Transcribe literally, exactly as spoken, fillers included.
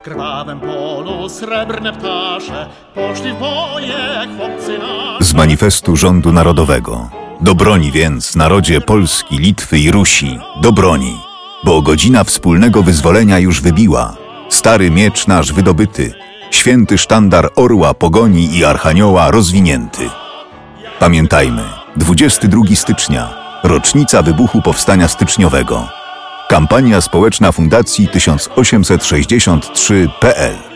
krwawym polu srebrne ptasze poszli w boje chłopcy nasi. Z manifestu rządu narodowego. Do broni więc, narodzie Polski, Litwy i Rusi, do broni, bo godzina wspólnego wyzwolenia już wybiła. Stary miecz nasz wydobyty, święty sztandar orła, pogoni i archanioła rozwinięty. Pamiętajmy, dwudziestego drugiego stycznia, rocznica wybuchu Powstania Styczniowego. Kampania społeczna Fundacji tysiąc osiemset sześćdziesiąt trzy kropka p l